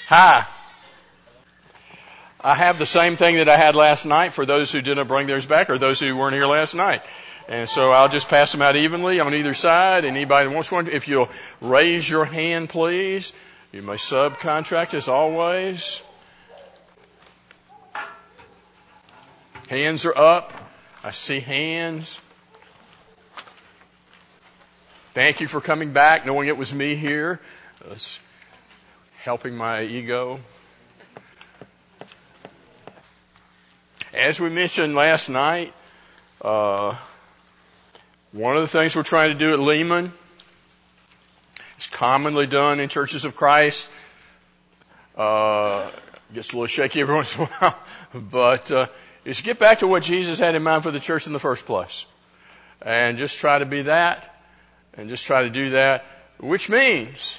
Hi. I have the same thing that I had last night for those who didn't bring theirs back or those who weren't here last night. And so I'll just pass them out evenly on either side. Anybody that wants one, if you'll raise your hand, please. You may subcontract as always. Hands are up. I see hands. Thank you for coming back, knowing it was me here. It's helping my ego. As we mentioned last night, one of the things we're trying to do at Lehman, it's commonly done in churches of Christ, gets a little shaky every once in a while, but is get back to what Jesus had in mind for the church in the first place. And just try to be that, and just try to do that, which means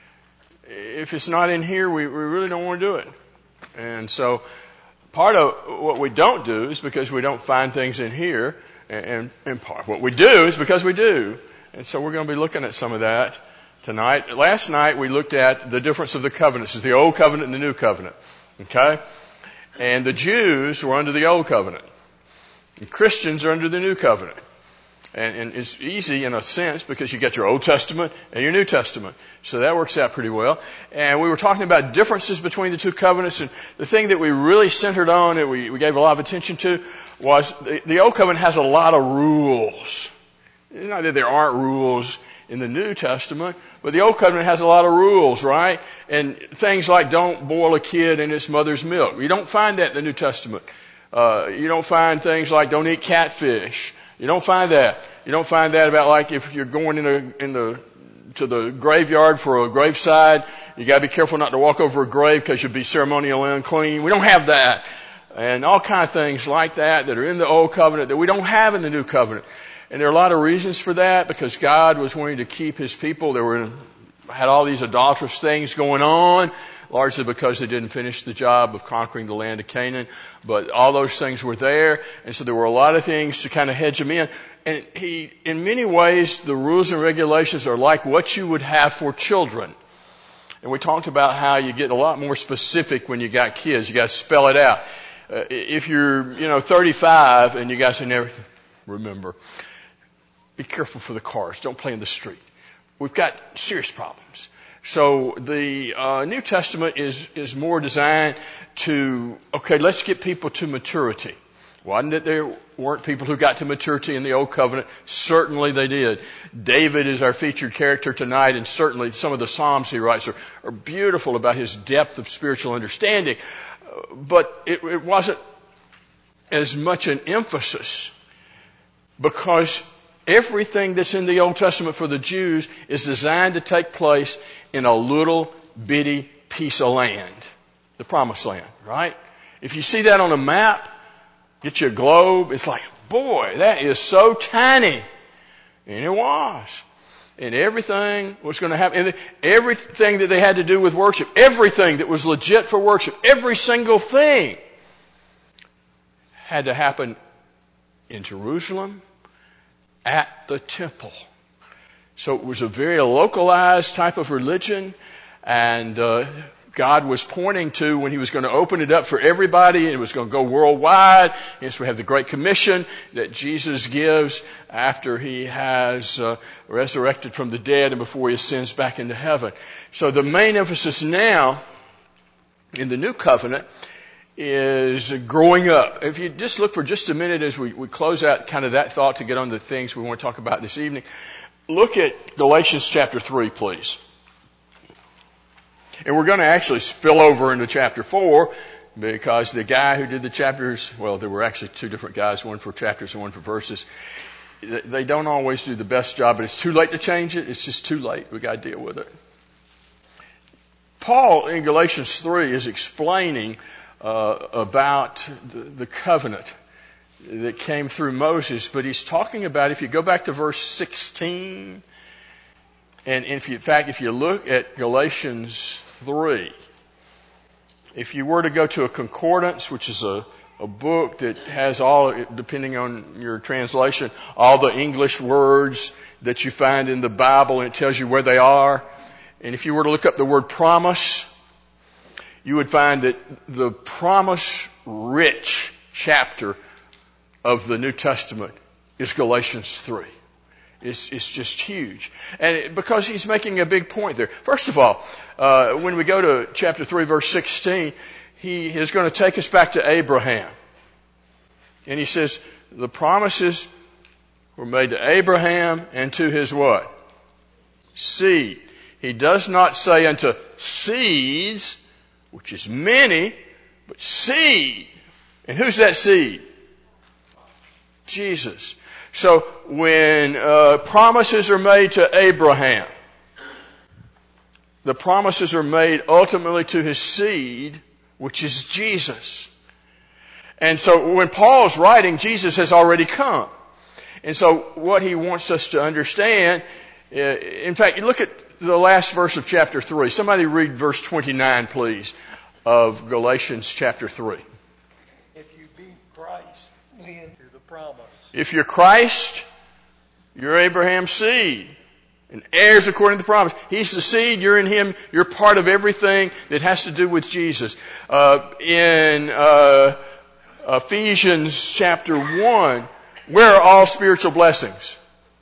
if it's not in here, we really don't want to do it. And so part of what we don't do is because we don't find things in here, and part of what we do is because we do. And so we're going to be looking at some of that tonight. Last night we looked at the difference of the covenants, the old covenant and the new covenant. Okay? And the Jews were under the old covenant. And Christians are under the new covenant. And it's easy in a sense because you get your Old Testament and your New Testament. So that works out pretty well. And we were talking about differences between the two covenants. And the thing that we really centered on and we gave a lot of attention to was the Old Covenant has a lot of rules. It's not that there aren't rules in the New Testament, but the Old Covenant has a lot of rules, right? And things like don't boil a kid in its mother's milk. You don't find that in the New Testament. You don't find things like don't eat catfish. You don't find that. You don't find that about like if you're going to the graveyard for a graveside, you got to be careful not to walk over a grave because you'll be ceremonially unclean. We don't have that. And all kind of things like that are in the Old Covenant that we don't have in the New Covenant. And there are a lot of reasons for that because God was wanting to keep His people. Had all these adulterous things going on, largely because they didn't finish the job of conquering the land of Canaan. But all those things were there, and so there were a lot of things to kind of hedge them in. And in many ways, the rules and regulations are like what you would have for children. And we talked about how you get a lot more specific when you got kids. You got to spell it out. If you're, 35 and you guys never remember, be careful for the cars. Don't play in the street. We've got serious problems. So the New Testament is more designed to, let's get people to maturity. Wasn't that there weren't people who got to maturity in the Old Covenant? Certainly they did. David is our featured character tonight, and certainly some of the Psalms he writes are beautiful about his depth of spiritual understanding. But it wasn't as much an emphasis because everything that's in the Old Testament for the Jews is designed to take place in a little bitty piece of land, the Promised Land, right? If you see that on a map, get you a globe, it's like, boy, that is so tiny. And it was. And everything was going to happen. And everything that they had to do with worship, everything that was legit for worship, every single thing had to happen in Jerusalem at the temple. So it was a very localized type of religion, and God was pointing to when He was going to open it up for everybody, and it was going to go worldwide. Yes, we have the Great Commission that Jesus gives after He has resurrected from the dead and before He ascends back into heaven. So the main emphasis now in the New Covenant is growing up. If you just look for just a minute as we close out kind of that thought to get on to the things we want to talk about this evening, look at Galatians chapter 3, please. And we're going to actually spill over into chapter 4 because the guy who did the chapters, well, there were actually two different guys, one for chapters and one for verses. They don't always do the best job, but it's too late to change it. It's just too late. We've got to deal with it. Paul in Galatians 3 is explaining about the covenant that came through Moses, but he's talking about, if you go back to verse 16, and if you look at Galatians 3, if you were to go to a concordance, which is a book that has all, depending on your translation, all the English words that you find in the Bible, and it tells you where they are. And if you were to look up the word promise, you would find that the promise-rich chapter of the New Testament is Galatians 3. It's just huge. And because he's making a big point there. First of all, when we go to chapter 3, verse 16, he is going to take us back to Abraham. And he says, the promises were made to Abraham and to his what? Seed. He does not say unto seeds, which is many, but seed. And who's that seed? Jesus. So when promises are made to Abraham, the promises are made ultimately to his seed, which is Jesus. And so when Paul's writing, Jesus has already come. And so what he wants us to understand, in fact, you look at the last verse of chapter 3. Somebody read verse 29, please, of Galatians chapter 3. If you be Christ, lean to the promise. If you're Christ, you're Abraham's seed and heirs according to the promise. He's the seed, you're in him, you're part of everything that has to do with Jesus. In Ephesians chapter 1, where are all spiritual blessings?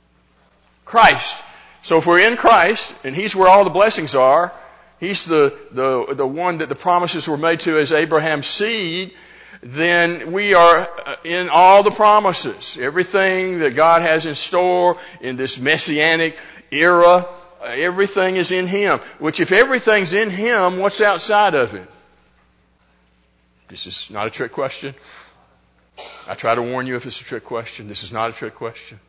Christ. So if we're in Christ, and he's where all the blessings are, he's the one that the promises were made to as Abraham's seed, then we are in all the promises. Everything that God has in store in this messianic era, everything is in him. Which if everything's in him, what's outside of him? This is not a trick question. I try to warn you if it's a trick question. This is not a trick question.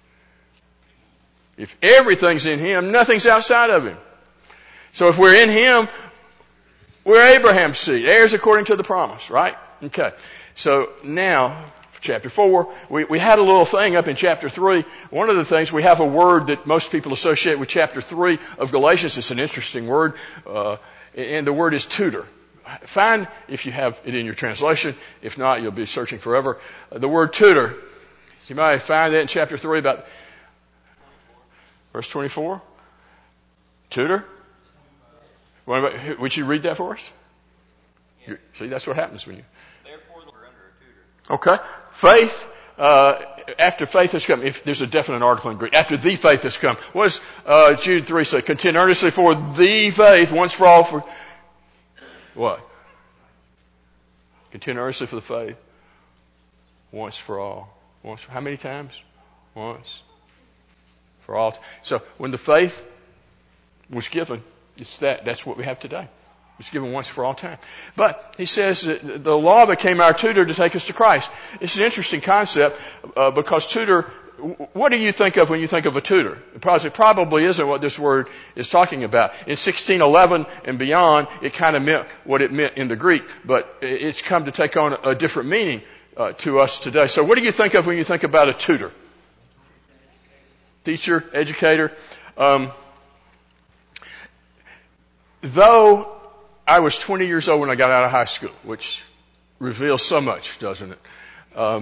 If everything's in him, nothing's outside of him. So if we're in him, we're Abraham's seed, heirs according to the promise, right? Okay. So now, chapter 4, we had a little thing up in chapter 3. One of the things, we have a word that most people associate with chapter 3 of Galatians. It's an interesting word, and the word is tutor. Find, if you have it in your translation. If not, you'll be searching forever. The word tutor. You might find that in chapter 3 about verse 24. Tutor. Would you read that for us? See, that's what happens when you... Okay. Faith, after faith has come, if there's a definite article in Greek, after the faith has come. What does Jude 3 say? Contend earnestly for the faith, once for all for... What? Contend earnestly for the faith, once for all. Once for, how many times? Once. For all. So when the faith was given, it's that's what we have today. It's given once for all time. But he says that the law became our tutor to take us to Christ. It's an interesting concept because tutor, what do you think of when you think of a tutor? It probably isn't what this word is talking about. In 1611 and beyond, it kind of meant what it meant in the Greek, but it's come to take on a different meaning to us today. So what do you think of when you think about a tutor? Teacher, educator. Though I was 20 years old when I got out of high school, which reveals so much, doesn't it?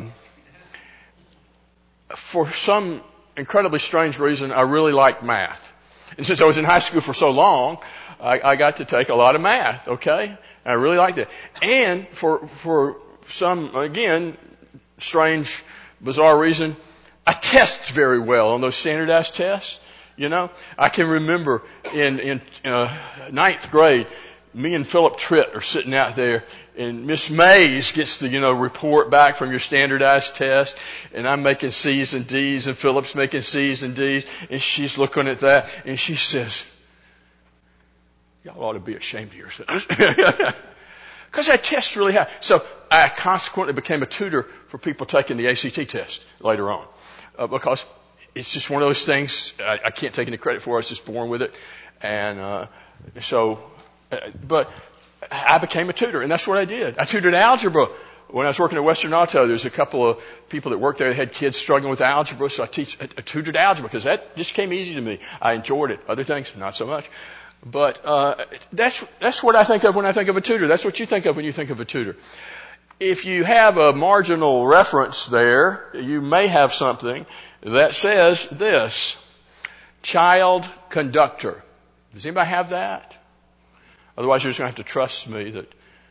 For some incredibly strange reason, I really liked math. And since I was in high school for so long, I got to take a lot of math, okay? And I really liked it. And for some, again, strange, bizarre reason, I test very well on those standardized tests. You know, I can remember in ninth grade, me and Philip Tritt are sitting out there, and Miss Mays gets the, report back from your standardized test, and I'm making C's and D's, and Philip's making C's and D's, and she's looking at that, and she says, y'all ought to be ashamed of yourselves. Because I test really high. So I consequently became a tutor for people taking the ACT test later on. Because it's just one of those things I can't take any credit for. I was just born with it. And but I became a tutor, and that's what I did. I tutored algebra when I was working at Western Auto. There's a couple of people that worked there that had kids struggling with algebra, so I tutored algebra because that just came easy to me. I enjoyed it. Other things, not so much. But that's what I think of when I think of a tutor. That's what you think of when you think of a tutor. If you have a marginal reference there, you may have something that says this: child conductor. Does anybody have that? Otherwise, you're just going to have to trust me that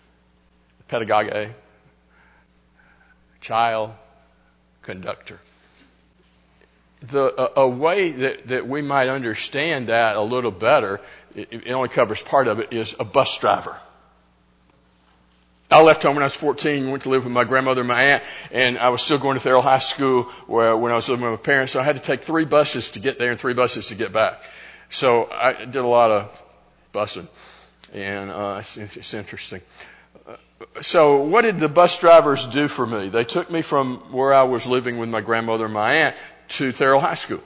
pedagogue, child conductor. A way that we might understand that a little better, it only covers part of it, is a bus driver. I left home when I was 14, went to live with my grandmother and my aunt, and I was still going to Thurl High School when I was living with my parents, so I had to take 3 buses to get there and 3 buses to get back. So I did a lot of busing, and it's interesting. So what did the bus drivers do for me? They took me from where I was living with my grandmother and my aunt to Thurl High School.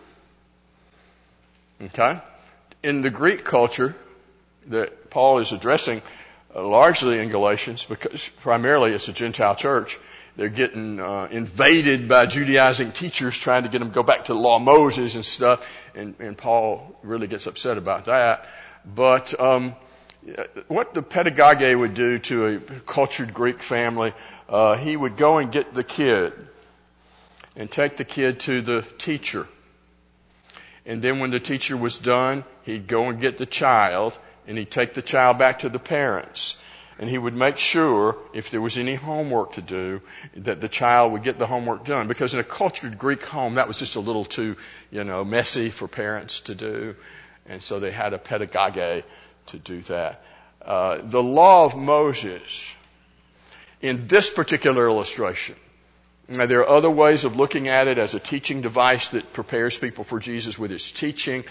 Okay? In the Greek culture that Paul is addressing, largely in Galatians, because primarily it's a Gentile church, they're getting invaded by Judaizing teachers trying to get them to go back to the law of Moses and stuff, and Paul really gets upset about that. But what the pedagogue would do to a cultured Greek family, he would go and get the kid and take the kid to the teacher. And then when the teacher was done, he'd go and get the child, and he'd take the child back to the parents. And he would make sure, if there was any homework to do, that the child would get the homework done. Because in a cultured Greek home, that was just a little too, messy for parents to do. And so they had a pedagogue to do that. The law of Moses, in this particular illustration, now, there are other ways of looking at it as a teaching device that prepares people for Jesus with its teaching.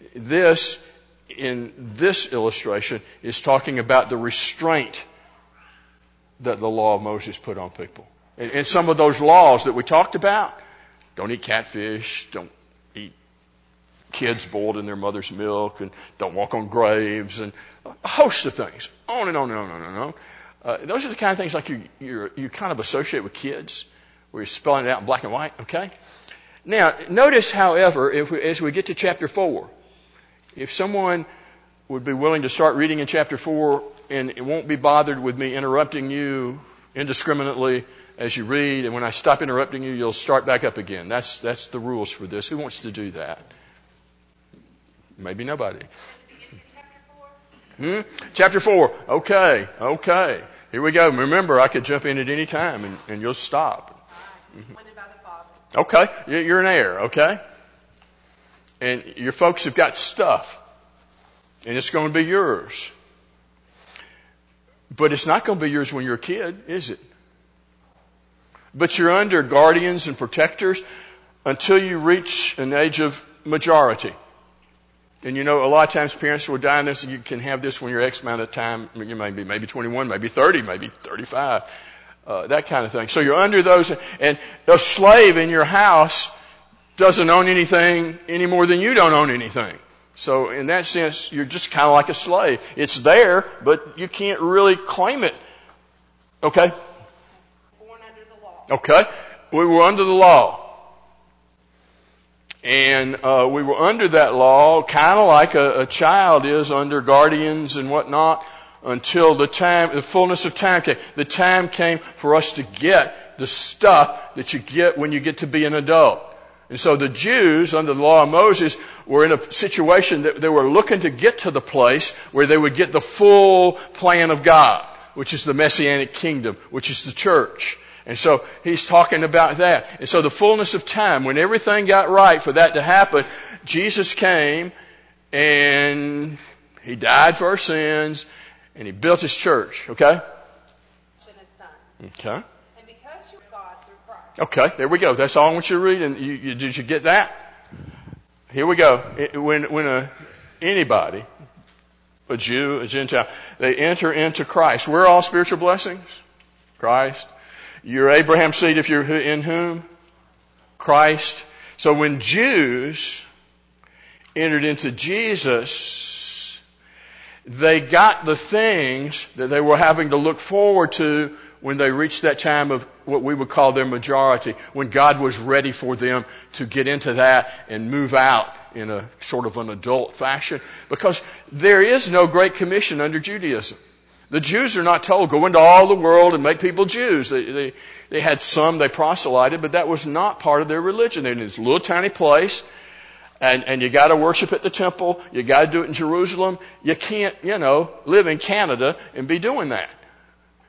In this illustration, is talking about the restraint that the law of Moses put on people. And some of those laws that we talked about, don't eat catfish, don't eat kids boiled in their mother's milk, and don't walk on graves, and a host of things. On and on and on and on. Those are the kind of things like you kind of associate with kids, where you're spelling it out in black and white, okay? Now, notice, however, as we get to chapter 4, if someone would be willing to start reading in chapter 4 and it won't be bothered with me interrupting you indiscriminately as you read, and when I stop interrupting you, you'll start back up again. That's the rules for this. Who wants to do that? Maybe nobody. Chapter 4. Okay. Here we go. Remember, I could jump in at any time and you'll stop. Okay, you're an heir, okay? And your folks have got stuff, and it's going to be yours. But it's not going to be yours when you're a kid, is it? But you're under guardians and protectors until you reach an age of majority. And a lot of times parents will die on this, and you can have this when you're X amount of time. You may be maybe 21, maybe 30, maybe 35. That kind of thing. So you're under those, and a slave in your house doesn't own anything any more than you don't own anything. So in that sense, you're just kind of like a slave. It's there, but you can't really claim it. Okay? Born under the law. Okay. We were under the law. And we were under that law kind of like a child is under guardians and whatnot, until the fullness of time came. The time came for us to get the stuff that you get when you get to be an adult. And so the Jews, under the law of Moses, were in a situation that they were looking to get to the place where they would get the full plan of God, which is the Messianic kingdom, which is the church. And so he's talking about that. And so the fullness of time, when everything got right for that to happen, Jesus came and he died for our sins, and he built his church, okay? Okay. And because you're God through Christ. Okay, there we go. That's all I want you to read. And did you get that? Here we go. When anybody, a Jew, a Gentile, they enter into Christ. We're all spiritual blessings. Christ. You're Abraham's seed if you're in whom? Christ. So when Jews entered into Jesus, they got the things that they were having to look forward to when they reached that time of what we would call their majority, when God was ready for them to get into that and move out in a sort of an adult fashion. Because there is no Great Commission under Judaism. The Jews are not told, go into all the world and make people Jews. They had some, they proselyted, but that was not part of their religion. They're in this little tiny place, and you got to worship at the temple. You got to do it in Jerusalem. You can't, live in Canada and be doing that.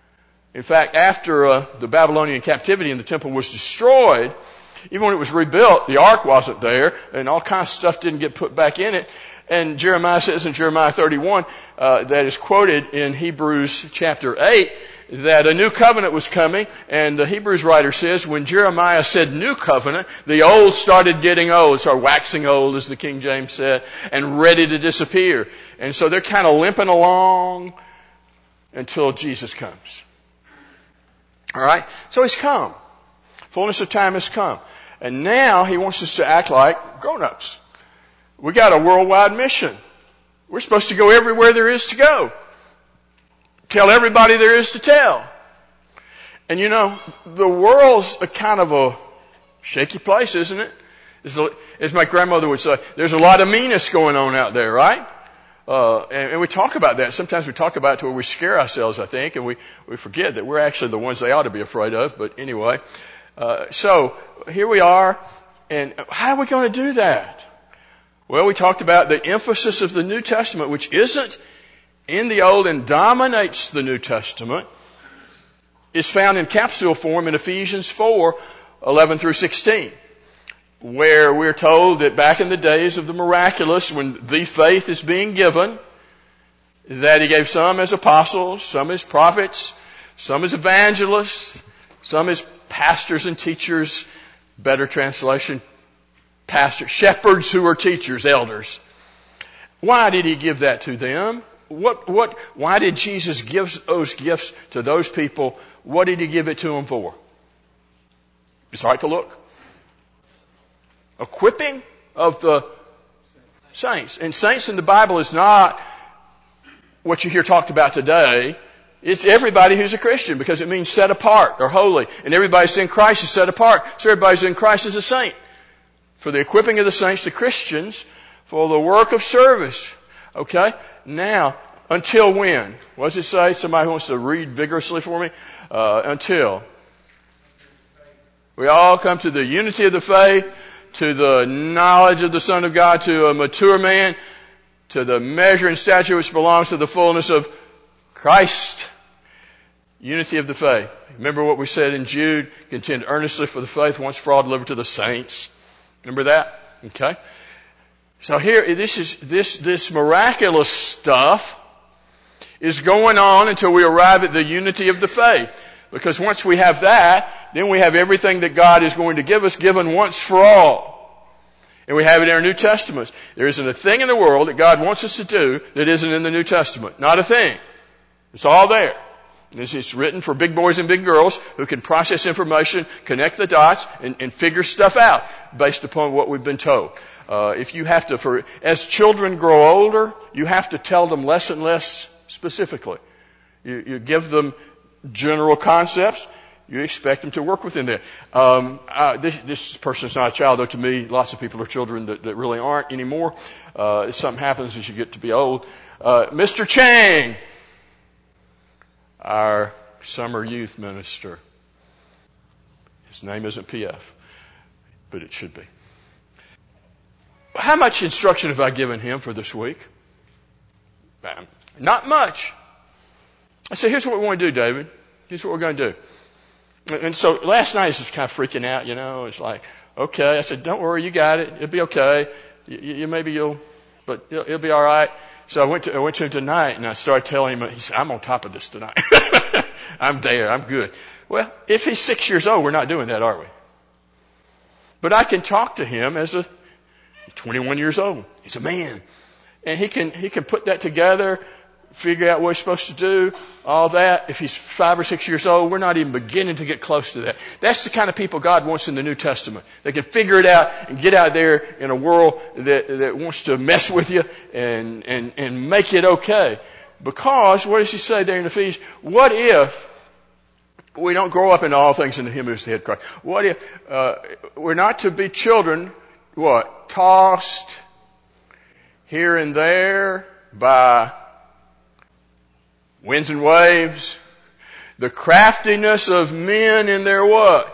In fact, after the Babylonian captivity and the temple was destroyed, even when it was rebuilt, the ark wasn't there, and all kinds of stuff didn't get put back in it. And Jeremiah says in Jeremiah 31, that is quoted in Hebrews chapter 8, that a new covenant was coming, and the Hebrews writer says when Jeremiah said new covenant, the old started getting old, started waxing old, as the King James said, and ready to disappear. And so they're kind of limping along until Jesus comes. All right? So he's come. Fullness of time has come. And now he wants us to act like grown-ups. We got a worldwide mission. We're supposed to go everywhere there is to go. Tell everybody there is to tell. And you know, the world's a kind of a shaky place, isn't it? As my grandmother would say, there's a lot of meanness going on out there, right? And we talk about that. Sometimes we talk about it to where we scare ourselves, I think, and we forget that we're actually the ones they ought to be afraid of. But anyway, so here we are. And how are we going to do that? Well, we talked about the emphasis of the New Testament, which isn't in the Old and dominates the New Testament, is found in capsule form in Ephesians 4:11 through 16, where we're told that back in the days of the miraculous, when the faith is being given, that he gave some as apostles, some as prophets, some as evangelists, some as pastors and teachers, better translation, pastors, shepherds who are teachers, elders. Why did he give that to them? Why did Jesus give those gifts to those people? What did he give it to them for? It's all right to look. Equipping of the saints. And saints in the Bible is not what you hear talked about today. It's everybody who's a Christian, because it means set apart or holy. And everybody who's in Christ is set apart. So everybody who's in Christ is a saint. For the equipping of the saints, the Christians, for the work of service. Okay? Now, until when? What does it say? Somebody wants to read vigorously for me? Until. We all come to the unity of the faith, to the knowledge of the Son of God, to a mature man, to the measure and stature which belongs to the fullness of Christ. Unity of the faith. Remember what we said in Jude? Contend earnestly for the faith once for all delivered to the saints. Remember that? Okay. So here, this miraculous stuff is going on until we arrive at the unity of the faith. Because once we have that, then we have everything that God is going to give us given once for all. And we have it in our New Testament. There isn't a thing in the world that God wants us to do that isn't in the New Testament. Not a thing. It's all there. This is written for big boys and big girls who can process information, connect the dots, and figure stuff out based upon what we've been told. If you have to, as children grow older, you have to tell them less and less specifically. You give them general concepts. You expect them to work within there. This person's not a child, though to me, lots of people are children that really aren't anymore. Something happens as you get to be old. Mr. Chang, our summer youth minister. His name isn't PF, but it should be. How much instruction have I given him for this week? Not much. I said, here's what we want to do, David. Here's what we're going to do. And so last night, I was just kind of freaking out, you know. It's like, okay. I said, don't worry, you got it. It'll be okay. But it'll be all right. So I went to him tonight, and I started telling him, he said, I'm on top of this tonight. I'm there. I'm good. Well, if he's 6 years old, we're not doing that, are we? But I can talk to him as 21 years old. He's a man. And he can put that together, figure out what he's supposed to do, all that. If he's 5 or 6 years old, we're not even beginning to get close to that. That's the kind of people God wants in the New Testament. They can figure it out and get out there in a world that wants to mess with you and make it okay. Because, what does he say there in Ephesians? What if we don't grow up in all things into him who is the head Christ? What if we're not to be children, what? Tossed here and there by winds and waves, the craftiness of men in their what?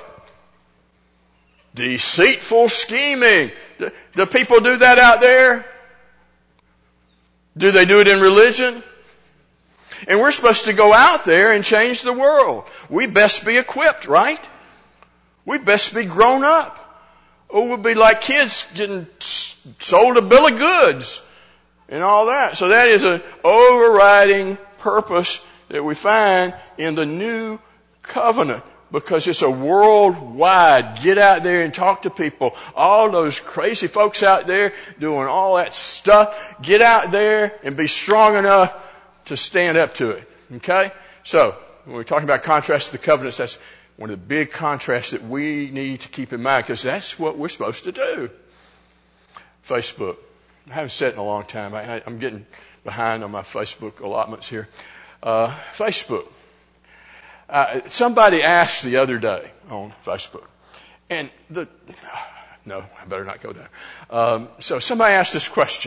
Deceitful scheming. Do people do that out there? Do they do it in religion? And we're supposed to go out there and change the world. We best be equipped, right? We best be grown up. Or we'll be like kids getting sold a bill of goods and all that. So that is an overriding purpose that we find in the new covenant, because it's a worldwide, get out there and talk to people. All those crazy folks out there doing all that stuff, get out there and be strong enough to stand up to it. Okay? So, when we're talking about contrast to the covenants, that's one of the big contrasts that we need to keep in mind, because that's what we're supposed to do. Facebook. I haven't said it in a long time. I'm getting behind on my Facebook allotments here. Facebook. Somebody asked the other day on Facebook, and no, I better not go there. So somebody asked this question: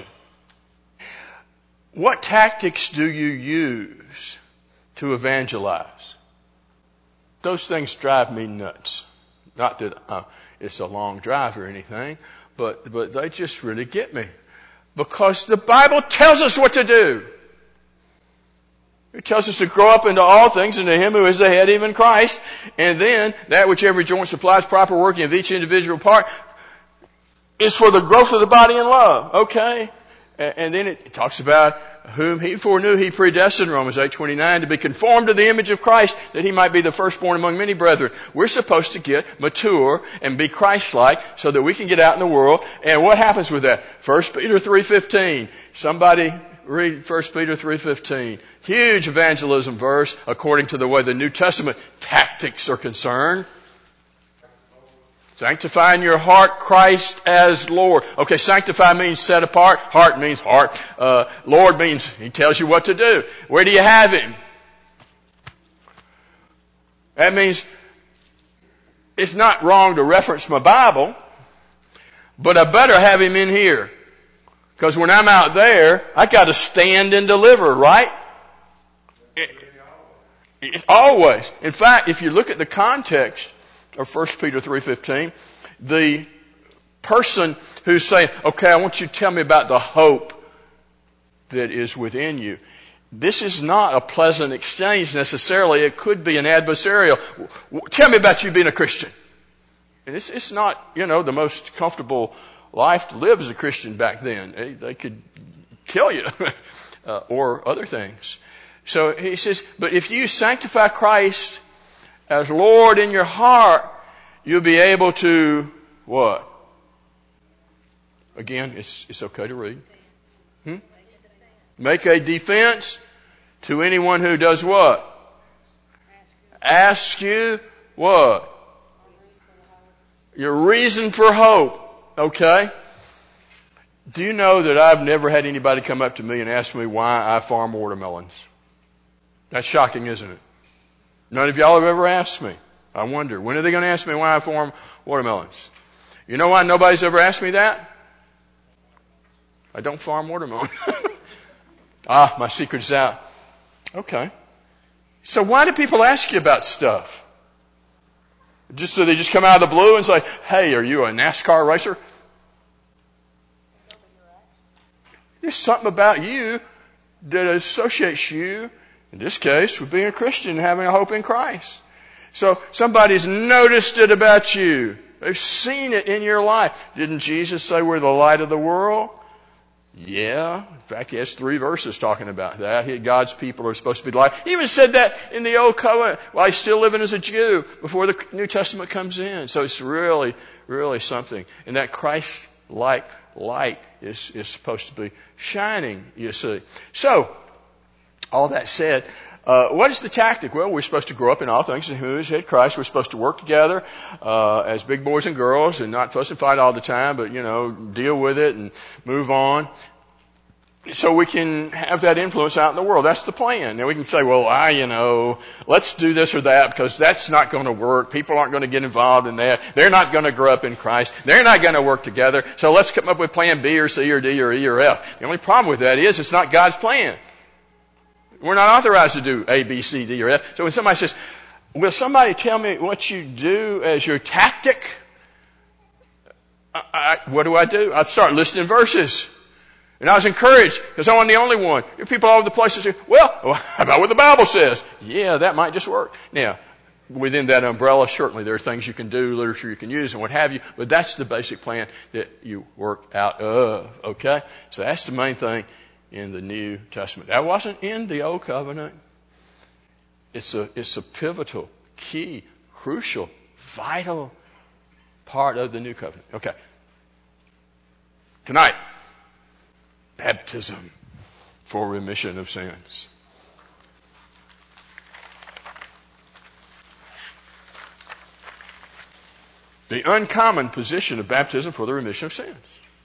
what tactics do you use to evangelize? Those things drive me nuts. Not that it's a long drive or anything, but they just really get me, because the Bible tells us what to do. It tells us to grow up into all things into Him who is the head, even Christ. And then, that which every joint supplies, proper working of each individual part, is for the growth of the body in love. Okay? And then it talks about whom He foreknew He predestined, Romans 8:29, to be conformed to the image of Christ, that He might be the firstborn among many brethren. We're supposed to get mature and be Christ-like so that we can get out in the world. And what happens with that? 1 Peter 3:15. Somebody read 1 Peter 3:15. Huge evangelism verse according to the way the New Testament tactics are concerned. Sanctify in your heart Christ as Lord. Okay, sanctify means set apart. Heart means heart. Lord means He tells you what to do. Where do you have Him? That means it's not wrong to reference my Bible, but I better have Him in here. Because when I'm out there, I got to stand and deliver, right? Always. In fact, if you look at the context of 1 Peter 3:15, the person who's saying, okay, I want you to tell me about the hope that is within you. This is not a pleasant exchange necessarily. It could be an adversarial. Tell me about you being a Christian. And it's not, the most comfortable life to live as a Christian back then. They could kill you or other things. So he says, but if you sanctify Christ as Lord in your heart, you'll be able to what? Again, it's okay to read. Make a defense to anyone who does what? Ask you what? Your reason for hope. Okay? Do you know that I've never had anybody come up to me and ask me why I farm watermelons? That's shocking, isn't it? None of y'all have ever asked me. I wonder, when are they going to ask me why I farm watermelons? You know why nobody's ever asked me that? I don't farm watermelon. My secret's out. Okay. So why do people ask you about stuff? Just so they just come out of the blue and say, hey, are you a NASCAR racer? There's something about you that associates you, in this case, with being a Christian and having a hope in Christ. So somebody's noticed it about you. They've seen it in your life. Didn't Jesus say we're the light of the world? Yeah. In fact, he has 3 verses talking about that. God's people are supposed to be the light. He even said that in the Old Covenant while he's still living as a Jew before the New Testament comes in. So it's really, really something. And that Christ-like light is supposed to be shining, you see. So, all that said, what is the tactic? Well, we're supposed to grow up in all things in who is head Christ. We're supposed to work together as big boys and girls and not fuss and fight all the time, but, deal with it and move on. So we can have that influence out in the world. That's the plan. Now we can say, well, let's do this or that because that's not going to work. People aren't going to get involved in that. They're not going to grow up in Christ. They're not going to work together. So let's come up with plan B or C or D or E or F. The only problem with that is it's not God's plan. We're not authorized to do A, B, C, D, or F. So when somebody says, will somebody tell me what you do as your tactic? What do? I'd start listing verses. And I was encouraged because I wasn't the only one. There are people all over the place that say, well, how about what the Bible says? Yeah, that might just work. Now, within that umbrella, certainly there are things you can do, literature you can use, and what have you, but that's the basic plan that you work out of, okay? So that's the main thing in the New Testament. That wasn't in the Old Covenant. It's a pivotal, key, crucial, vital part of the New Covenant. Okay. Tonight, baptism for remission of sins. The uncommon position of baptism for the remission of sins.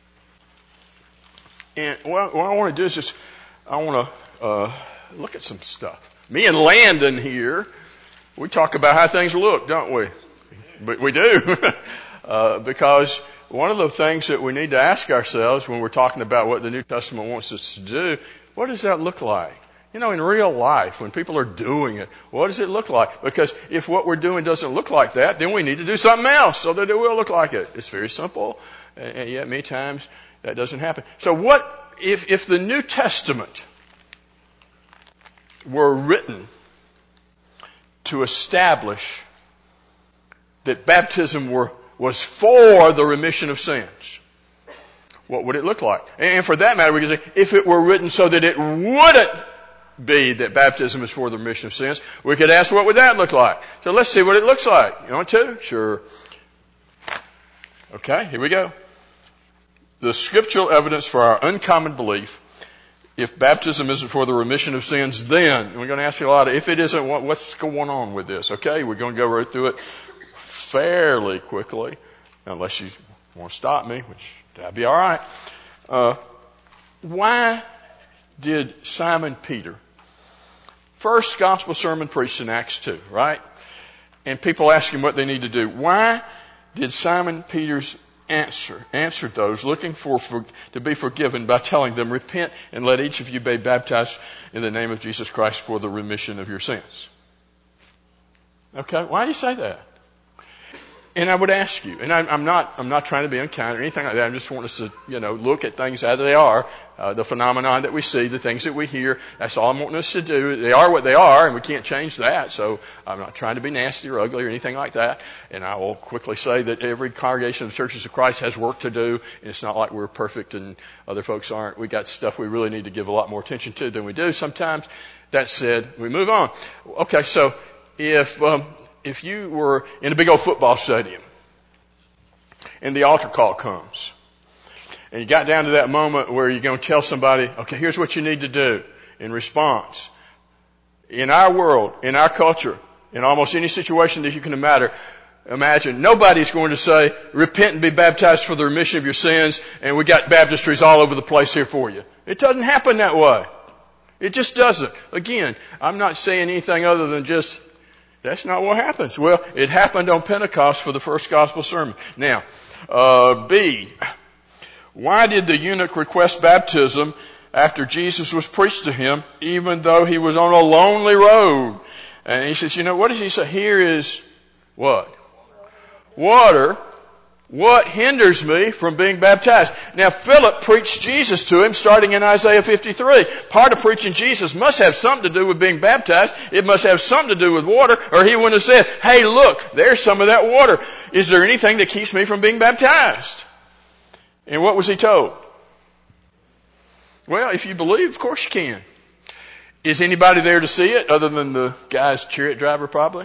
And what I want to do is I want to look at some stuff. Me and Landon here, we talk about how things look, don't we? But we do. Because one of the things that we need to ask ourselves when we're talking about what the New Testament wants us to do, what does that look like? You know, in real life, when people are doing it, what does it look like? Because if what we're doing doesn't look like that, then we need to do something else so that it will look like it. It's very simple, and yet many times that doesn't happen. So what, if the New Testament were written to establish that baptism was for the remission of sins, what would it look like? And for that matter, we can say, if it were written so that it wouldn't be that baptism is for the remission of sins, we could ask, what would that look like? So let's see what it looks like. You want to? Sure. Okay, here we go. The scriptural evidence for our uncommon belief, if baptism isn't for the remission of sins, then, we're going to ask you a lot of, if it isn't, what's going on with this? Okay, we're going to go right through it fairly quickly, unless you want to stop me, which that'd be all right. Why did Simon Peter, first gospel sermon preached in Acts 2, right? And people ask him what they need to do. Why did Simon Peter's answered those looking to be forgiven by telling them, repent and let each of you be baptized in the name of Jesus Christ for the remission of your sins? Okay, why do you say that? And I would ask you, and I'm not trying to be unkind or anything like that. I just want us to, look at things as they are, the phenomenon that we see, the things that we hear. That's all I'm wanting us to do. They are what they are, and we can't change that. So I'm not trying to be nasty or ugly or anything like that. And I will quickly say that every congregation of the Churches of Christ has work to do, and it's not like we're perfect and other folks aren't. We got stuff we really need to give a lot more attention to than we do sometimes. That said, we move on. Okay, so if you were in a big old football stadium and the altar call comes and you got down to that moment where you're going to tell somebody, okay, here's what you need to do in response. In our world, in our culture, in almost any situation that you can imagine, nobody's going to say, repent and be baptized for the remission of your sins, and we got baptistries all over the place here for you. It doesn't happen that way. It just doesn't. Again, I'm not saying anything other than just that's not what happens. Well, it happened on Pentecost for the first gospel sermon. Now, B, why did the eunuch request baptism after Jesus was preached to him, even though he was on a lonely road? And he says, what does he say? Here is what? Water. What hinders me from being baptized? Now, Philip preached Jesus to him starting in Isaiah 53. Part of preaching Jesus must have something to do with being baptized. It must have something to do with water, or he wouldn't have said, hey, look, there's some of that water. Is there anything that keeps me from being baptized? And what was he told? Well, if you believe, of course you can. Is anybody there to see it other than the guy's chariot driver probably?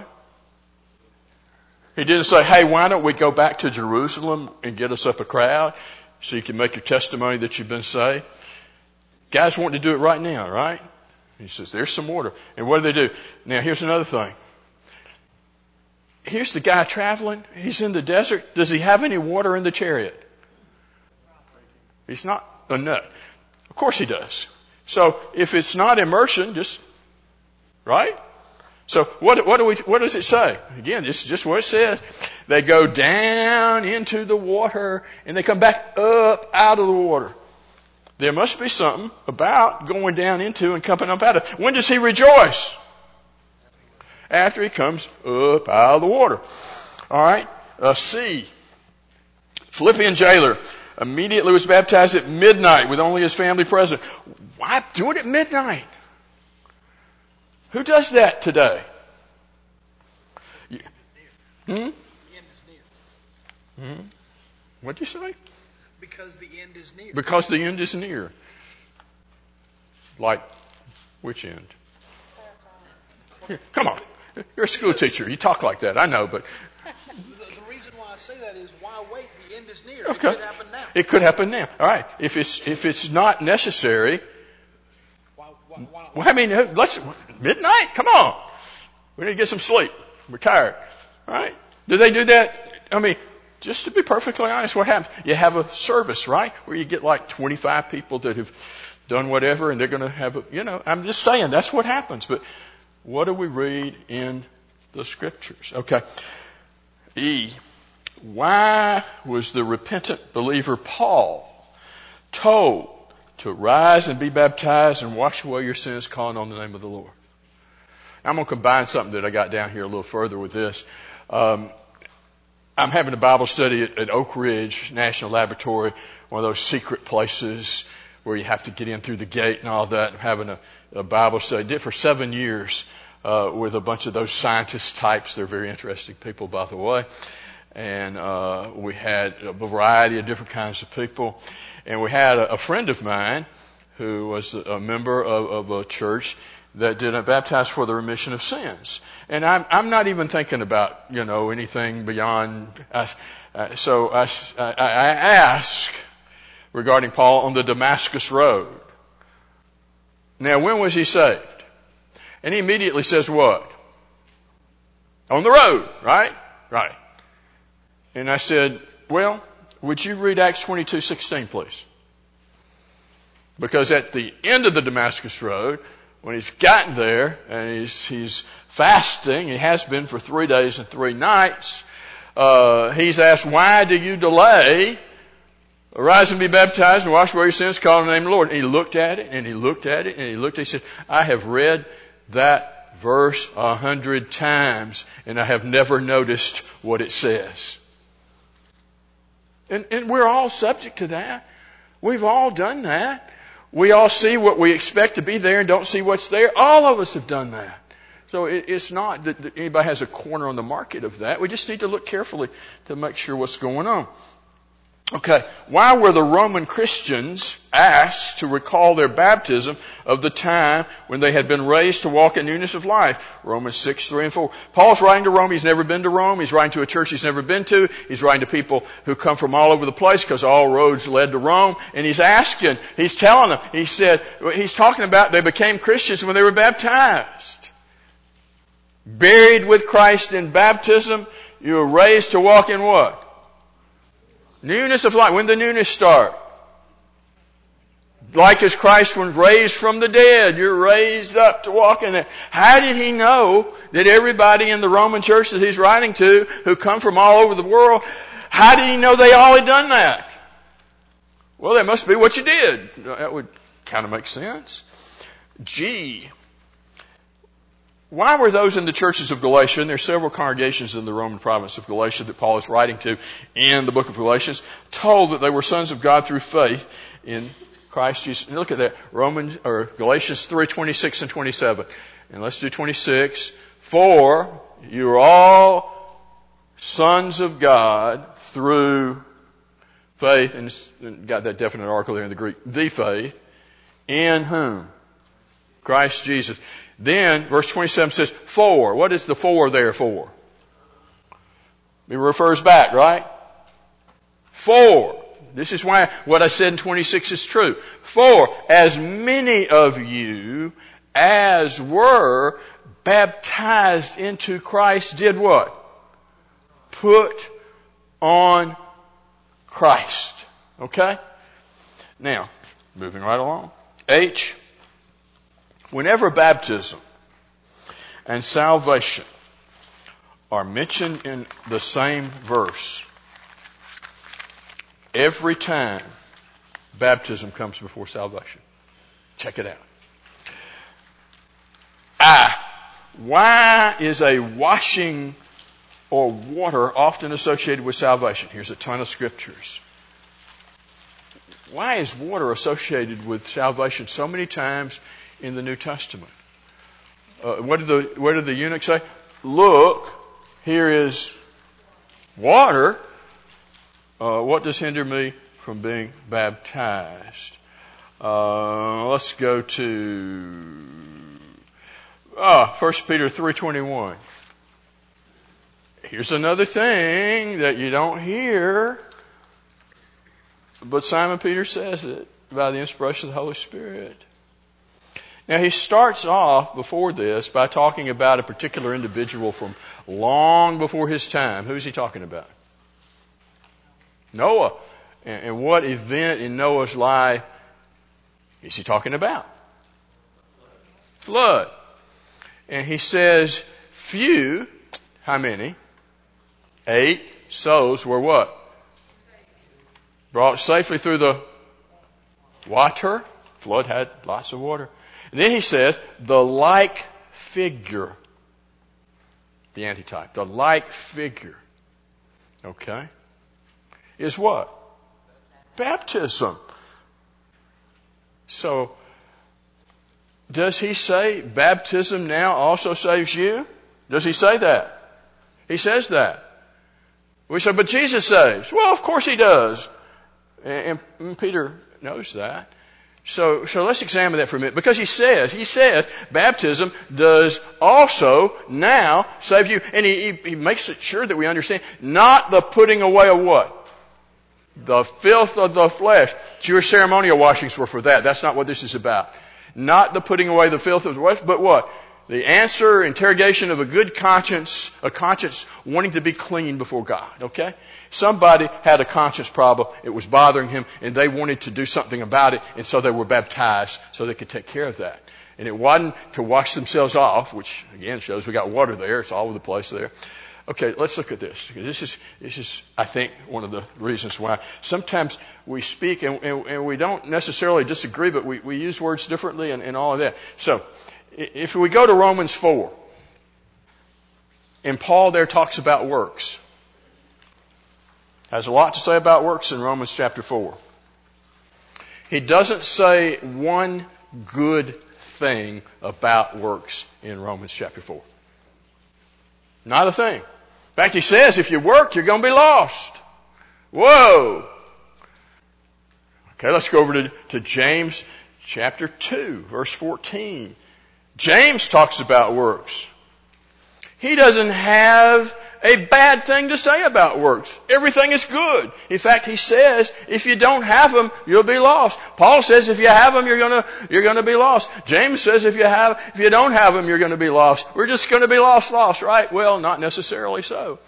He didn't say, hey, why don't we go back to Jerusalem and get us up a crowd so you can make your testimony that you've been saved? Guys want to do it right now, right? He says, there's some water. And what do? Now, here's another thing. Here's the guy traveling. He's in the desert. Does he have any water in the chariot? He's not a nut. Of course he does. So if it's not immersion, right? So what does it say? Again, this is just what it says. They go down into the water and they come back up out of the water. There must be something about going down into and coming up out of. When does he rejoice? After he comes up out of the water. All right. C. Philippian jailer. immediately was baptized at midnight with only his family present. Why do it at midnight? Who does that today? What'd you say? Because the end is near. Because the end is near. Like, which end? Here, come on. You're a school teacher. You talk like that. I know, but... The reason why I say that is, why wait? The end is near. Okay. It could happen now. It could happen now. All right. If it's not necessary... Well, I mean, let's... Midnight? Come on. We need to get some sleep. We're tired. All right? Do they do that? I mean... Just to be perfectly honest, what happens? You have a service, right? Where you get like 25 people that have done whatever and they're going to have I'm just saying that's what happens. But what do we read in the scriptures? Okay. E. Why was the repentant believer Paul told to rise and be baptized and wash away your sins calling on the name of the Lord? I'm going to combine something that I got down here a little further with this. I'm having a Bible study at Oak Ridge National Laboratory, one of those secret places where you have to get in through the gate and all that. I'm having a Bible study. I did it for 7 years with a bunch of those scientist types. They're very interesting people, by the way. And we had a variety of different kinds of people. And we had a friend of mine who was a member of a church that didn't baptize for the remission of sins. And I'm not even thinking about, anything beyond us. So I ask regarding Paul on the Damascus Road. Now, when was he saved? And he immediately says what? On the road, right? Right. And I said, well, would you read Acts 22:16, please? Because at the end of the Damascus Road, when he's gotten there and he's fasting, he has been for 3 days and 3 nights, he's asked, why do you delay? Arise and be baptized and wash away your sins, call on the name of the Lord. And he looked at it and he looked at it and he looked at it. He said, I have read that verse 100 times and I have never noticed what it says. And we're all subject to that. We've all done that. We all see what we expect to be there and don't see what's there. All of us have done that. So it's not that anybody has a corner on the market of that. We just need to look carefully to make sure what's going on. Okay, why were the Roman Christians asked to recall their baptism of the time when they had been raised to walk in newness of life? Romans 6:3-4. Paul's writing to Rome. He's never been to Rome. He's writing to a church he's never been to. He's writing to people who come from all over the place because all roads led to Rome. And he's telling them, he's talking about they became Christians when they were baptized. Buried with Christ in baptism, you were raised to walk in what? Newness of life. When did the newness start? Like as Christ was raised from the dead, you're raised up to walk in it. How did he know that everybody in the Roman church that he's writing to, who come from all over the world, how did he know they all had done that? Well, that must be what you did. That would kind of make sense. G. Why were those in the churches of Galatia, and there are several congregations in the Roman province of Galatia that Paul is writing to in the book of Galatians, told that they were sons of God through faith in Christ Jesus? And look at that, Galatians 3:26 and 27. And let's do 26. For you are all sons of God through faith, and it's got that definite article there in the Greek, the faith, in whom? Christ Jesus. Then, verse 27 says, for. What is the for there for? It refers back, right? For. This is why what I said in 26 is true. For as many of you as were baptized into Christ did what? Put on Christ. Okay? Now, moving right along. H. Whenever baptism and salvation are mentioned in the same verse, every time baptism comes before salvation. Check it out. Why is a washing or water often associated with salvation? Here's a ton of scriptures. Why is water associated with salvation so many times in the New Testament? What did the eunuch say? Look, here is water. What does hinder me from being baptized? Let's go to 1 Peter 3:21. Here's another thing that you don't hear, but Simon Peter says it by the inspiration of the Holy Spirit. Now he starts off before this by talking about a particular individual from long before his time. Who's he talking about? Noah. And what event in Noah's life is he talking about? Flood. And he says, few, how many? 8 souls were what? Brought safely through the water. Flood had lots of water. And then he says, the like figure. The antitype. The like figure. Okay? Is what? Baptism. So, does he say baptism now also saves you? Does he say that? He says that. We say, but Jesus saves. Well, of course he does. And Peter knows that. So let's examine that for a minute. Because he says, baptism does also now save you. And he makes it sure that we understand, not the putting away of what? The filth of the flesh. Jewish ceremonial washings were for that. That's not what this is about. Not the putting away the filth of the flesh, but what? The answer, interrogation of a good conscience, a conscience wanting to be clean before God, okay? Somebody had a conscience problem, it was bothering him, and they wanted to do something about it, and so they were baptized so they could take care of that. And it wasn't to wash themselves off, which again shows we got water there, it's all over the place there. Okay, let's look at this. This is, I think, one of the reasons why sometimes we speak and we don't necessarily disagree, but we use words differently and all of that. So, if we go to Romans 4, and Paul there talks about works. Has a lot to say about works in Romans chapter 4. He doesn't say one good thing about works in Romans chapter 4. Not a thing. In fact, he says if you work, you're going to be lost. Whoa! Okay, let's go over to James chapter 2, verse 14. James talks about works. He doesn't have a bad thing to say about works. Everything is good. In fact, he says, if you don't have them, you'll be lost. Paul says, if you have them, you're gonna be lost. James says, if you don't have them, you're gonna be lost. We're just gonna be lost, right? Well, not necessarily so.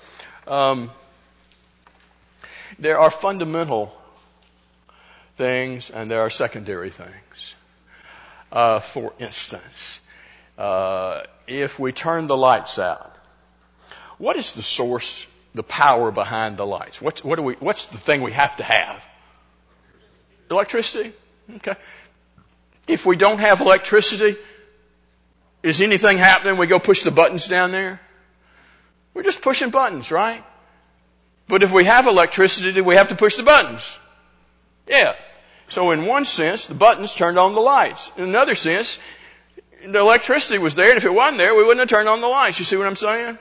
There are fundamental things and there are secondary things. For instance, if we turn the lights out, what is the source, the power behind the lights? What's the thing we have to have? Electricity? Okay. If we don't have electricity, is anything happening? We go push the buttons down there? We're just pushing buttons, right? But if we have electricity, do we have to push the buttons? Yeah. So in one sense, the buttons turned on the lights. In another sense, the electricity was there, and if it wasn't there, we wouldn't have turned on the lights. You see what I'm saying?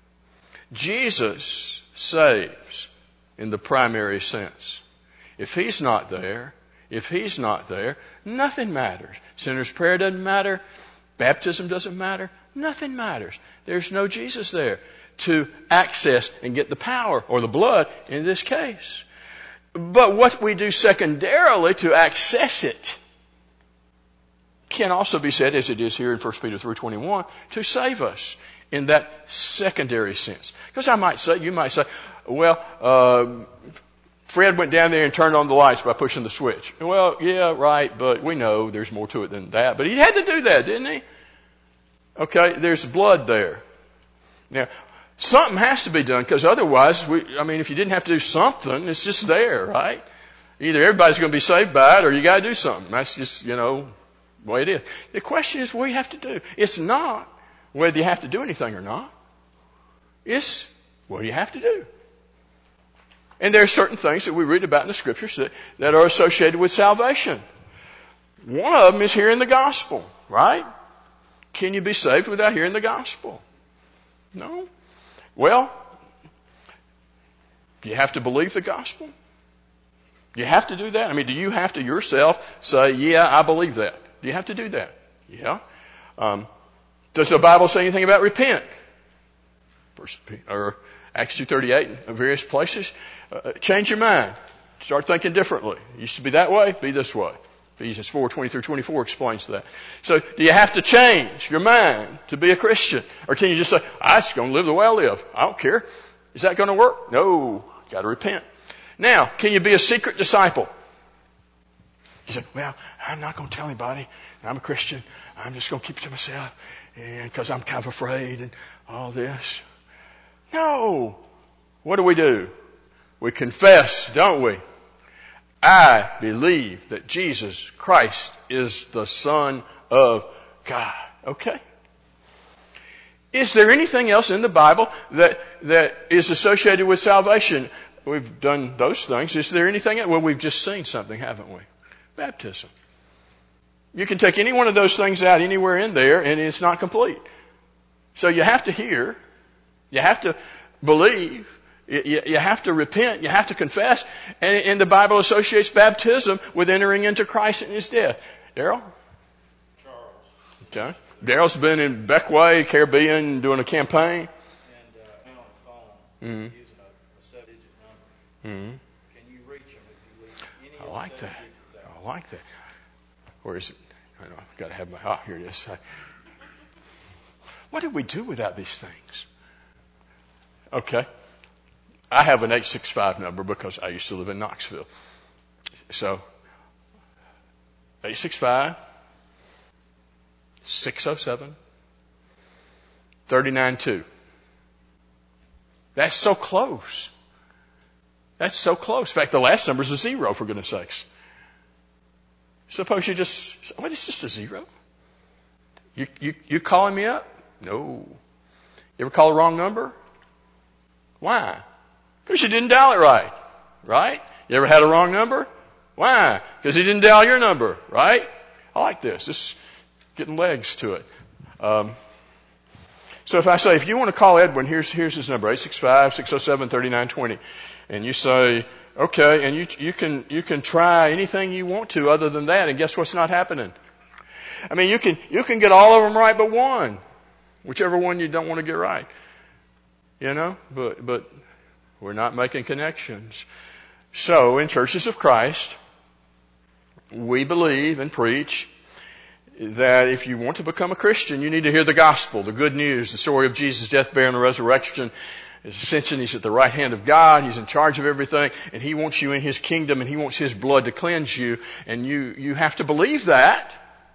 Jesus saves in the primary sense. If He's not there, nothing matters. Sinner's prayer doesn't matter. Baptism doesn't matter. Nothing matters. There's no Jesus there to access and get the power, or the blood in this case. But what we do secondarily to access it can also be said, as it is here in 1 Peter 3:21, to save us in that secondary sense. Because you might say, well, Fred went down there and turned on the lights by pushing the switch. Well, yeah, right, but we know there's more to it than that. But he had to do that, didn't he? Okay, there's blood there. Now, something has to be done, because otherwise, if you didn't have to do something, it's just there, right? Either everybody's going to be saved by it, or you got to do something. That's just, the way it is. The question is what you have to do. It's not whether you have to do anything or not. It's what you have to do. And there are certain things that we read about in the Scriptures that are associated with salvation. One of them is hearing the gospel, right? Can you be saved without hearing the gospel? No. Well, do you have to believe the gospel? Do you have to do that? I mean, do you have to yourself say, yeah, I believe that? Do you have to do that? Yeah. Does the Bible say anything about repent? Or Acts 2:38 in various places. Change your mind. Start thinking differently. It used to be that way, be this way. Ephesians 4:20-24 explains that. So do you have to change your mind to be a Christian? Or can you just say, I'm just going to live the way I live. I don't care. Is that going to work? No. Got to repent. Now, can you be a secret disciple? You say, well, I'm not going to tell anybody. I'm a Christian. I'm just going to keep it to myself because I'm kind of afraid and all this. No. What do? We confess, don't we? I believe that Jesus Christ is the Son of God. Okay? Is there anything else in the Bible that is associated with salvation? We've done those things. Is there anything else? Well, we've just seen something, haven't we? Baptism. You can take any one of those things out anywhere in there and it's not complete. So you have to hear. You have to believe. You have to repent. You have to confess. And the Bible associates baptism with entering into Christ and His death. Daryl? Charles. Okay. Daryl's been in Beckway, Caribbean, doing a campaign. And on the phone, using a 7-digit number. Mm-hmm. Can you reach them if you leave any I of like the that. 7 digits out? I like that. Where is it? I know. I've got to have my... here it is. What do we do without these things? Okay. I have an 865 number because I used to live in Knoxville. So, 865 607 392. That's so close. That's so close. In fact, the last number is a 0, for goodness sakes. Suppose you just, what is just a 0? You calling me up? No. You ever call the wrong number? Why? Because you didn't dial it right. Right? You ever had a wrong number? Why? Because he didn't dial your number. Right? I like this. This is getting legs to it. So if I say, if you want to call Edwin, here's his number, 865-607-3920. And you say, okay, and you can try anything you want to other than that, and guess what's not happening? I mean, you can get all of them right but one. Whichever one you don't want to get right. You know? But we're not making connections. So, in Churches of Christ, we believe and preach that if you want to become a Christian, you need to hear the gospel, the good news, the story of Jesus' death, burial, and resurrection. His ascension, He's at the right hand of God, He's in charge of everything, and He wants you in His kingdom, and He wants His blood to cleanse you, and you have to believe that.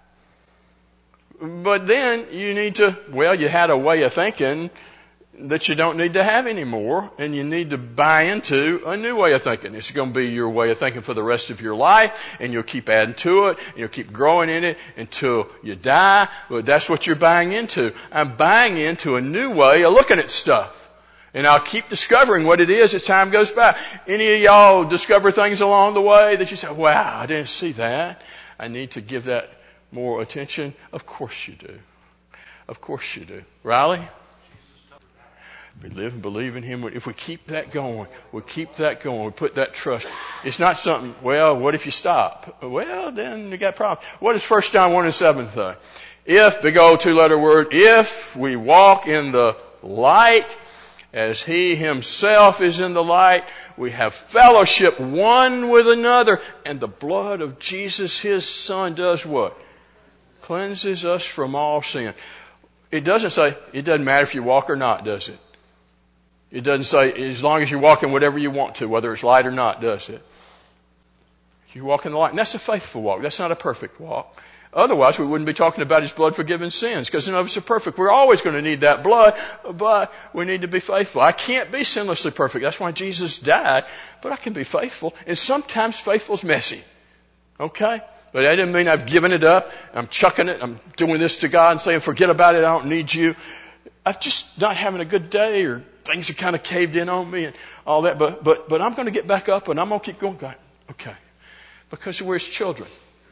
But then you need to, you had a way of thinking that you don't need to have anymore, and you need to buy into a new way of thinking. It's going to be your way of thinking for the rest of your life, and you'll keep adding to it, and you'll keep growing in it until you die. But that's what you're buying into. I'm buying into a new way of looking at stuff. And I'll keep discovering what it is as time goes by. Any of y'all discover things along the way that you say, wow, I didn't see that. I need to give that more attention? Of course you do. Of course you do. Riley? We live and believe in Him. If we keep that going, we put that trust. It's not something, what if you stop? Well, then you got problems. What does 1 John 1:7 say? If, big old 2-letter word, if we walk in the light as He Himself is in the light, we have fellowship one with another, and the blood of Jesus, His Son, does what? Cleanses us from all sin. It doesn't say, it doesn't matter if you walk or not, does it? It doesn't say, as long as you walk in whatever you want to, whether it's light or not, does it? You walk in the light. And that's a faithful walk. That's not a perfect walk. Otherwise, we wouldn't be talking about His blood forgiving sins, because none of us are perfect. We're always going to need that blood, but we need to be faithful. I can't be sinlessly perfect. That's why Jesus died, but I can be faithful. And sometimes faithful's messy. Okay? But that doesn't mean I've given it up. I'm chucking it. I'm doing this to God and saying, forget about it. I don't need you. I'm just not having a good day, or things are kind of caved in on me and all that, but I'm going to get back up and I'm going to keep going. God, okay. Because we're His children.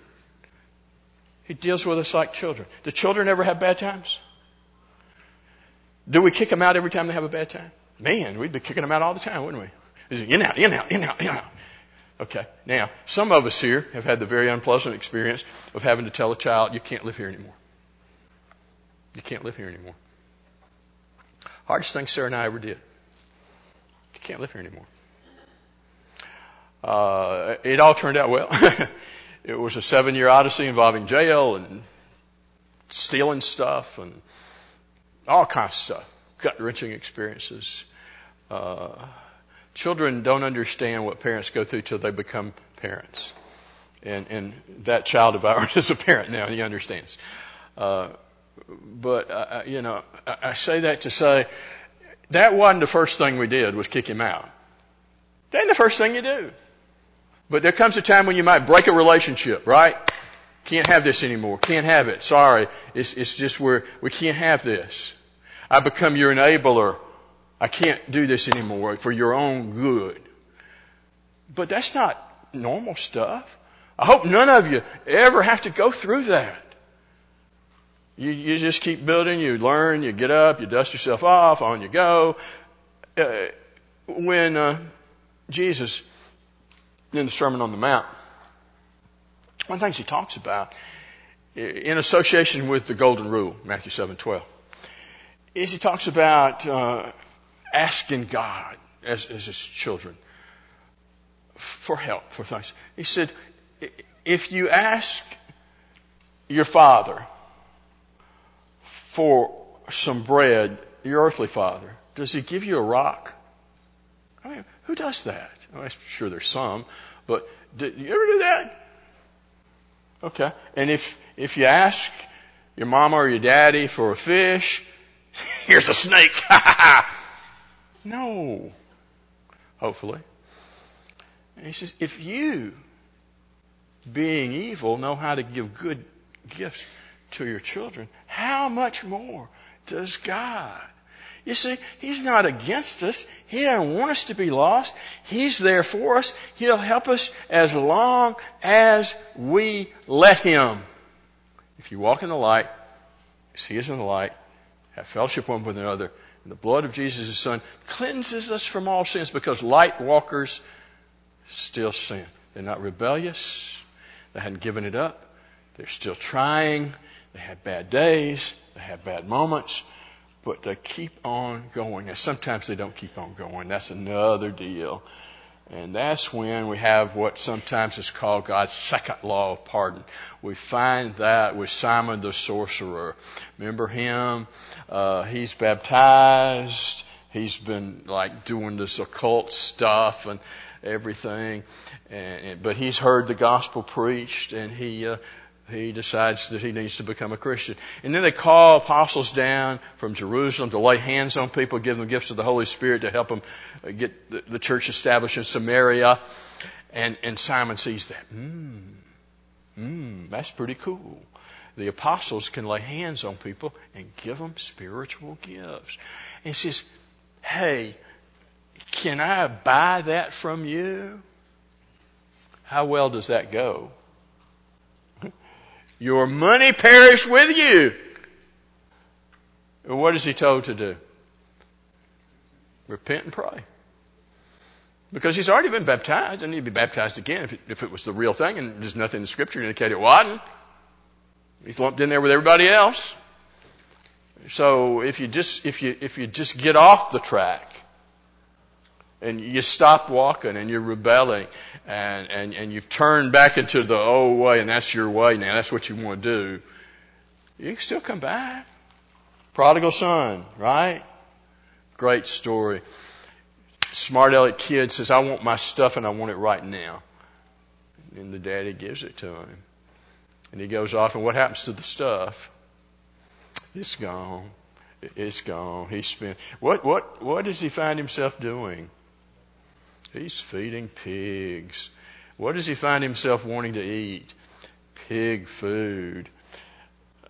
He deals with us like children. Do children ever have bad times? Do we kick them out every time they have a bad time? Man, we'd be kicking them out all the time, wouldn't we? In, out, in, out, in, out, in, out. Okay. Now, some of us here have had the very unpleasant experience of having to tell a child, you can't live here anymore. You can't live here anymore. Hardest thing Sarah and I ever did. You can't live here anymore. It all turned out well. It was a 7-year odyssey involving jail and stealing stuff and all kinds of stuff. Gut-wrenching experiences. Children don't understand what parents go through till they become parents. And that child of ours is a parent now, and he understands. But I say that to say, that wasn't the first thing we did, was kick him out. That ain't the first thing you do. But there comes a time when you might break a relationship, right? Can't have this anymore. Can't have it. Sorry. It's just we can't have this. I become your enabler. I can't do this anymore for your own good. But that's not normal stuff. I hope none of you ever have to go through that. You just keep building, you learn, you get up, you dust yourself off, on you go. When Jesus, in the Sermon on the Mount, one of the things He talks about, in association with the Golden Rule, Matthew 7:12, is He talks about asking God as His children for help, for things. He said, if you ask your Father for some bread, your earthly Father, does He give you a rock? I mean, who does that? Well, I'm sure there's some, but do you ever do that? Okay. And if you ask your mama or your daddy for a fish, here's a snake. No. Hopefully. And He says, if you, being evil, know how to give good gifts to your children, how much more does God? You see, He's not against us. He doesn't want us to be lost. He's there for us. He'll help us as long as we let Him. If you walk in the light, as He is in the light, have fellowship one with another, and the blood of Jesus, His Son, cleanses us from all sins, because light walkers still sin. They're not rebellious. They hadn't given it up. They're still trying. They have bad days. They have bad moments. But they keep on going. And sometimes they don't keep on going. That's another deal. And that's when we have what sometimes is called God's second law of pardon. We find that with Simon the sorcerer. Remember him? He's baptized. He's been like doing this occult stuff and everything. But he's heard the gospel preached, and he decides that he needs to become a Christian. And then they call apostles down from Jerusalem to lay hands on people, give them gifts of the Holy Spirit to help them get the church established in Samaria. And Simon sees that. That's pretty cool. The apostles can lay hands on people and give them spiritual gifts. And he says, hey, can I buy that from you? How well does that go? Your money perish with you. And what is he told to do? Repent and pray. Because he's already been baptized, and he'd be baptized again if it was the real thing, and there's nothing in the Scripture to indicate it wasn't. He's lumped in there with everybody else. So if you just get off the track, and you stop walking, and you're rebelling, and you've turned back into the old way, and that's your way now, that's what you want to do, you can still come back. Prodigal son, right? Great story. Smart aleck kid says, I want my stuff and I want it right now. And the daddy gives it to him. And he goes off, and what happens to the stuff? It's gone. It's gone. He's spent. What does he find himself doing? He's feeding pigs. What does he find himself wanting to eat? Pig food.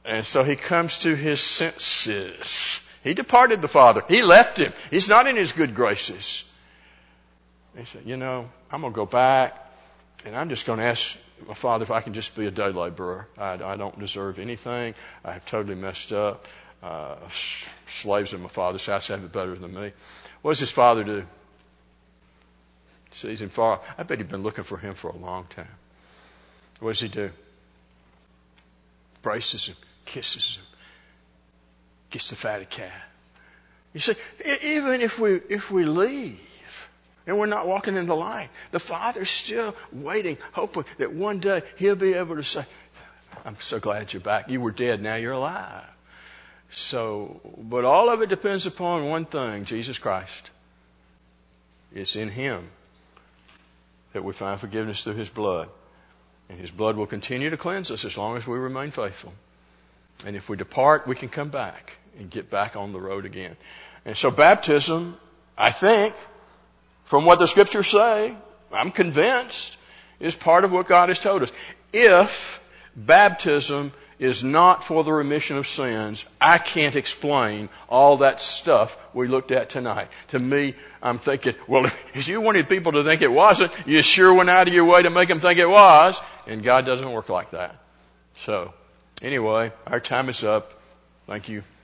And so he comes to his senses. He departed the Father. He left him. He's not in his good graces. He said, I'm going to go back and I'm just going to ask my Father if I can just be a day laborer. I don't deserve anything. I have totally messed up. Slaves in my Father's house have it better than me. What does his Father do? Sees him far. I bet he'd been looking for him for a long time. What does he do? Embraces him, kisses him, gets the fatted calf. You see, even if we leave and we're not walking in the light, the Father's still waiting, hoping that one day He'll be able to say, I'm so glad you're back. You were dead, now you're alive. So, but all of it depends upon one thing, Jesus Christ. It's in Him that we find forgiveness through His blood. And His blood will continue to cleanse us as long as we remain faithful. And if we depart, we can come back and get back on the road again. And so baptism, I think, from what the Scriptures say, I'm convinced, is part of what God has told us. If baptism is not for the remission of sins, I can't explain all that stuff we looked at tonight. To me, I'm thinking, well, if you wanted people to think it wasn't, you sure went out of your way to make them think it was. And God doesn't work like that. So, anyway, our time is up. Thank you.